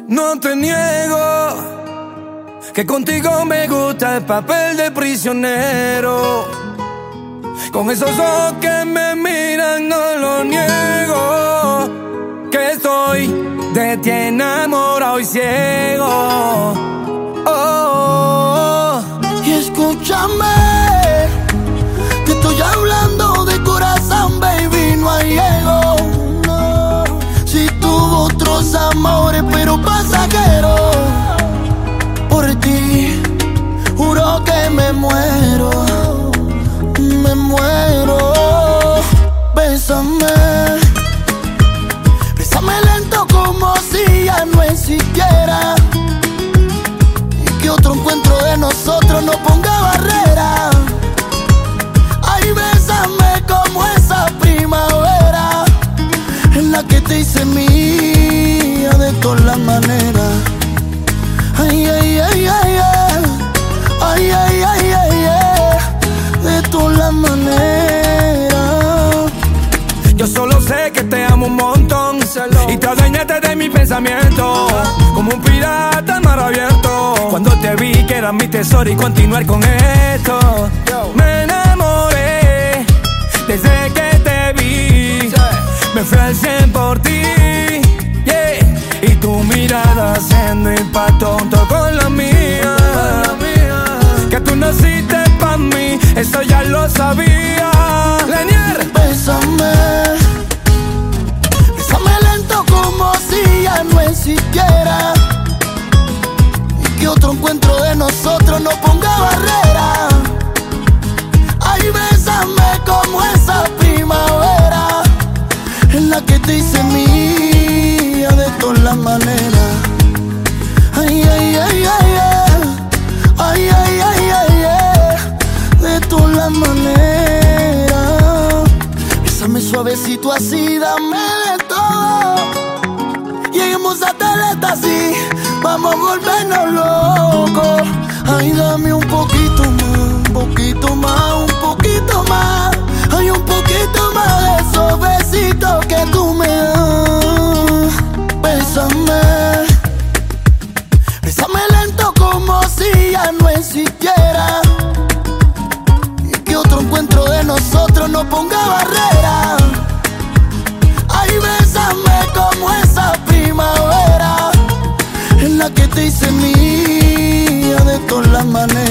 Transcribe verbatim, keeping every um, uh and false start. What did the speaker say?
No te niego que contigo me gusta el papel de prisionero. Con esos ojos que me miran no lo niego, que estoy de ti enamorado y ciego. Oh. Y escúchame, te estoy hablando de corazón, baby, no hay ego. No. Si tuvo otros amores, pero pasajeros, por ti juro que me muero, me muero. Bésame, bésame lento como si ya no existiera, y que otro encuentro de nosotros no ponga barrera. Ay, bésame como esa primavera en la que te hice mía de todas las maneras. Ay, ay, ay, ay, ay, ay, ay, ay, ay, ay, de todas las maneras. Yo solo sé que te amo un montón y te adueñaste de mi pensamiento, como un pirata en mar abierto. Cuando te vi que eras mi tesoro y continuar con esto, me enamoré desde que te vi. Me fui al cien por ti, yeah. Y tu mirada haciendo impacto junto con la mía. Que tú naciste pa' mí, eso ya lo sabía. Lenier, bésame, bésame lento como si ya no existiera, y que otro encuentro de nosotros no ponga barrera. Ay, bésame como esa primavera en la que te hice mía de todas las maneras. Ay, ay, ay, ay, ay, ay, ay, ay, ay, ay, de todas las maneras. Bésame suavecito así, dame de todo. Lleguemos hasta el éxtasis, vamos a volvernos locos. Ay, dame un poquito más, un poquito más, un poquito más. Ay, un poquito más de esos besitos que tú me das. Bésame, bésame lento como si ya no existiera, y que otro encuentro de nosotros no ponga barrera. Ay, bésame como esa primavera en la que te hice mía de todas las maneras.